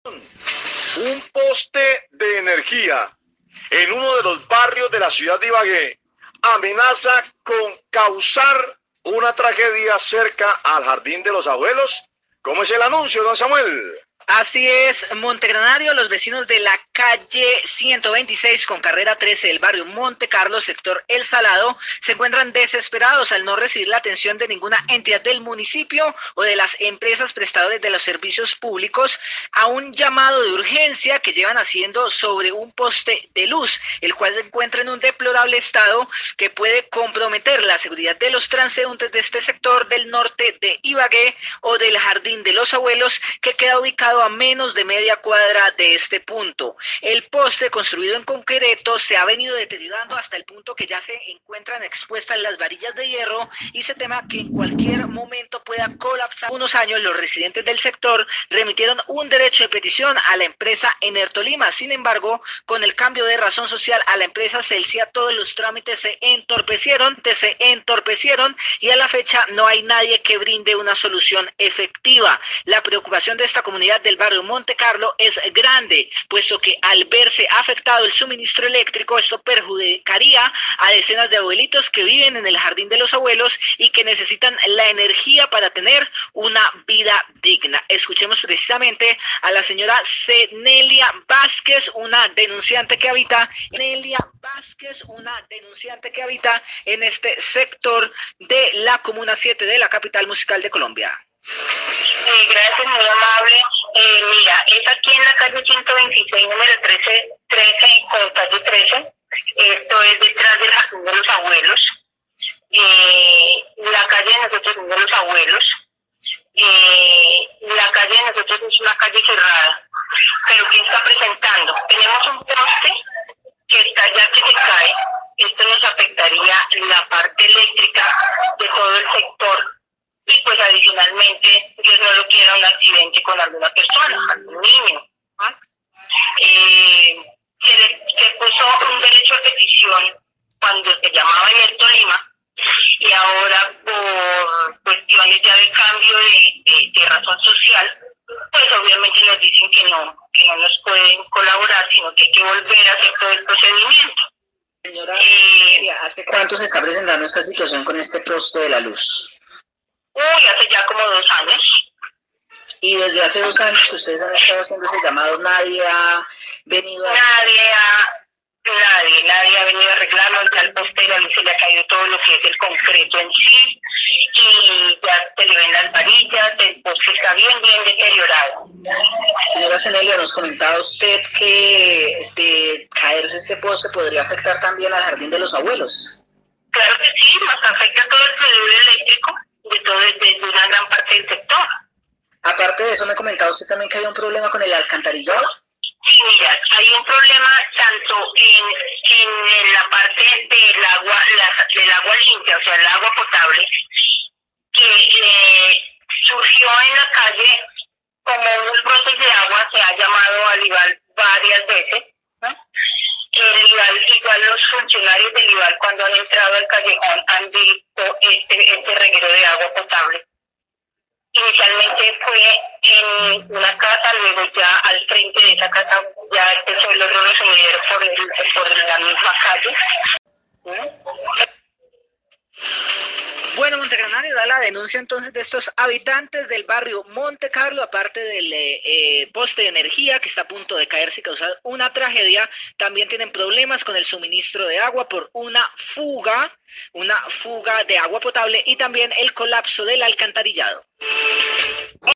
Un poste de energía en uno de los barrios de la ciudad de Ibagué amenaza con causar una tragedia cerca al Jardín de los Abuelos. ¿Cómo es el anuncio, don Samuel? Así es, Montegranario, los vecinos de la calle 126 con carrera 13 del barrio Monte Carlo, sector El Salado, se encuentran desesperados al no recibir la atención de ninguna entidad del municipio o de las empresas prestadoras de los servicios públicos a un llamado de urgencia que llevan haciendo sobre un poste de luz, el cual se encuentra en un deplorable estado que puede comprometer la seguridad de los transeúntes de este sector del norte de Ibagué o del Jardín de los Abuelos, que queda ubicado a menos de media cuadra de este punto. El poste, construido en concreto, se ha venido deteriorando hasta el punto que ya se encuentran expuestas las varillas de hierro y se teme que en cualquier momento pueda colapsar. Hace unos años los residentes del sector remitieron un derecho de petición a la empresa Enertolima. Sin embargo, con el cambio de razón social a la empresa Celsia, todos los trámites se entorpecieron y a la fecha no hay nadie que brinde una solución efectiva. La preocupación de esta comunidad del barrio Monte Carlo es grande, puesto que al verse afectado el suministro eléctrico, esto perjudicaría a decenas de abuelitos que viven en el Jardín de los Abuelos y que necesitan la energía para tener una vida digna. Escuchemos precisamente a la señora Cenelia Vázquez, una denunciante que habita en este sector de la Comuna 7 de la capital musical de Colombia. Gracias, muy amable. Mira, es aquí en la calle 126, número 13 con calle 13. Esto es detrás del Jardín de los Abuelos. La calle de nosotros es de los abuelos. La calle de nosotros es una calle cerrada. Pero ¿qué está presentando? Tenemos un poste que está ya que se cae. Esto nos afectaría la parte eléctrica de todo el sector. Y pues adicionalmente, Dios no lo quiera, un accidente con alguna persona, algún niño. Se puso un derecho a petición cuando se llamaba Enertolima, y ahora por cuestiones ya de cambio de razón social, pues obviamente nos dicen que no nos pueden colaborar, sino que hay que volver a hacer todo el procedimiento. Señora, ¿hace cuánto se está presentando esta situación con este poste de la luz? Hace ya como 2 años. Y desde hace 2 años que ustedes han estado haciendo ese llamado, nadie ha venido a... Nadie ha venido a arreglarlo. Al poste de la luz se le ha caído todo lo que es el concreto en sí, y ya se le ven las varillas, el poste está bien deteriorado. Señora Cenelia, nos comentaba usted que de caerse este poste podría afectar también al Jardín de los Abuelos. Claro que sí, nos afecta todo el fluido eléctrico de una gran parte del sector. Aparte de eso, me comentaba usted también que había un problema con el alcantarillado. Sí, mira, hay un problema tanto en la parte del agua limpia, o sea, el agua potable, que surgió en la calle como unos brotes de agua. Se ha llamado al IVAL varias veces, ¿no? Igual los funcionarios del IVAL, cuando han entrado al callejón, han visto este reguero de agua potable. Inicialmente fue en una casa, luego ya al frente de esa casa ya empezó el horno sumidero por la misma calle. Bueno, Montegranario da la denuncia entonces de estos habitantes del barrio Monte Carlo, aparte del poste de energía que está a punto de caerse y causar una tragedia. También tienen problemas con el suministro de agua por una fuga de agua potable, y también el colapso del alcantarillado.